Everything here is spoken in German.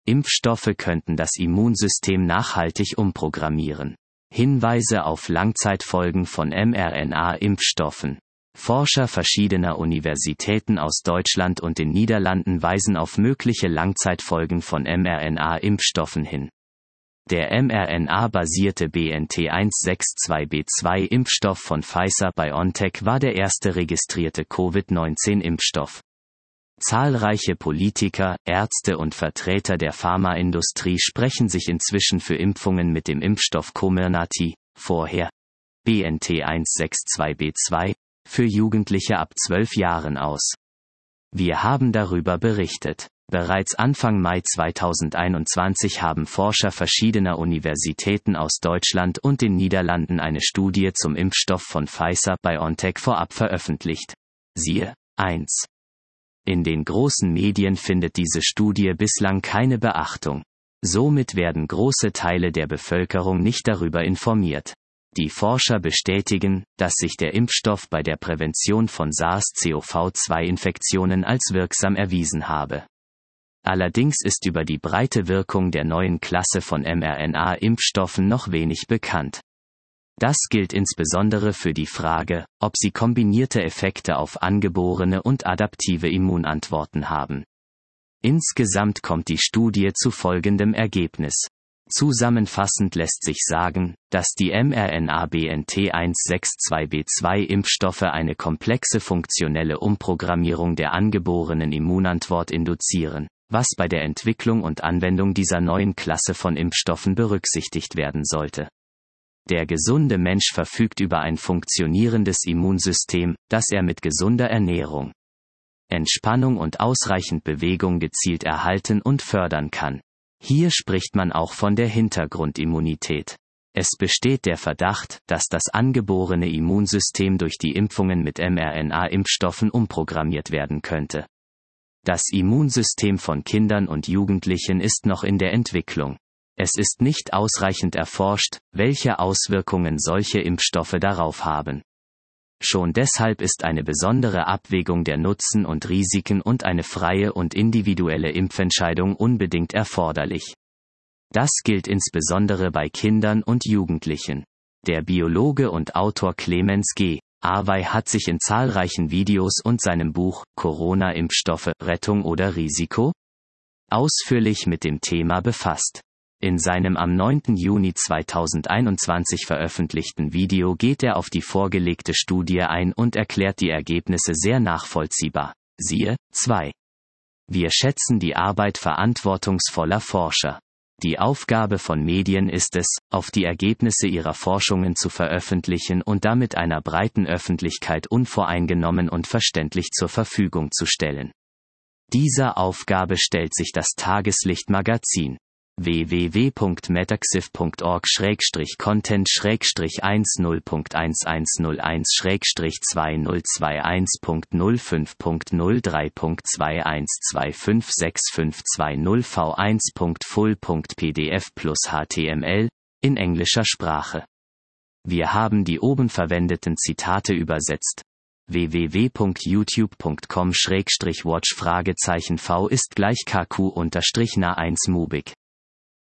Impfstoffe könnten das Immunsystem nachhaltig umprogrammieren. Hinweise auf Langzeitfolgen von mRNA-Impfstoffen. Forscher verschiedener Universitäten aus Deutschland und den Niederlanden weisen auf mögliche Langzeitfolgen von mRNA-Impfstoffen hin. Der mRNA-basierte BNT162b2-Impfstoff von Pfizer-BioNTech war der erste registrierte Covid-19-Impfstoff. Zahlreiche Politiker, Ärzte und Vertreter der Pharmaindustrie sprechen sich inzwischen für Impfungen mit dem Impfstoff Comirnaty, vorher BNT162b2, für Jugendliche ab 12 Jahren aus. Wir haben darüber berichtet. Bereits Anfang Mai 2021 haben Forscher verschiedener Universitäten aus Deutschland und den Niederlanden eine Studie zum Impfstoff von Pfizer-BioNTech vorab veröffentlicht. Siehe 1. In den großen Medien findet diese Studie bislang keine Beachtung. Somit werden große Teile der Bevölkerung nicht darüber informiert. Die Forscher bestätigen, dass sich der Impfstoff bei der Prävention von SARS-CoV-2-Infektionen als wirksam erwiesen habe. Allerdings ist über die breite Wirkung der neuen Klasse von mRNA-Impfstoffen noch wenig bekannt. Das gilt insbesondere für die Frage, ob sie kombinierte Effekte auf angeborene und adaptive Immunantworten haben. Insgesamt kommt die Studie zu folgendem Ergebnis. Zusammenfassend lässt sich sagen, dass die mRNA-BNT162b2-Impfstoffe eine komplexe funktionelle Umprogrammierung der angeborenen Immunantwort induzieren, was bei der Entwicklung und Anwendung dieser neuen Klasse von Impfstoffen berücksichtigt werden sollte. Der gesunde Mensch verfügt über ein funktionierendes Immunsystem, das er mit gesunder Ernährung, Entspannung und ausreichend Bewegung gezielt erhalten und fördern kann. Hier spricht man auch von der Hintergrundimmunität. Es besteht der Verdacht, dass das angeborene Immunsystem durch die Impfungen mit mRNA-Impfstoffen umprogrammiert werden könnte. Das Immunsystem von Kindern und Jugendlichen ist noch in der Entwicklung. Es ist nicht ausreichend erforscht, welche Auswirkungen solche Impfstoffe darauf haben. Schon deshalb ist eine besondere Abwägung der Nutzen und Risiken und eine freie und individuelle Impfentscheidung unbedingt erforderlich. Das gilt insbesondere bei Kindern und Jugendlichen. Der Biologe und Autor Clemens G. Awey hat sich in zahlreichen Videos und seinem Buch Corona-Impfstoffe, Rettung oder Risiko? ausführlich mit dem Thema befasst. In seinem am 9. Juni 2021 veröffentlichten Video geht er auf die vorgelegte Studie ein und erklärt die Ergebnisse sehr nachvollziehbar. Siehe 2. Wir schätzen die Arbeit verantwortungsvoller Forscher. Die Aufgabe von Medien ist es, auf die Ergebnisse ihrer Forschungen zu veröffentlichen und damit einer breiten Öffentlichkeit unvoreingenommen und verständlich zur Verfügung zu stellen. Dieser Aufgabe stellt sich das Tageslicht-Magazin www.metaxif.org/content-2021/20256520v1.full.pdf plus HTML in englischer Sprache. Wir haben die oben verwendeten Zitate übersetzt. www.youtube.com/watch V ist gleich KQ-na1mubik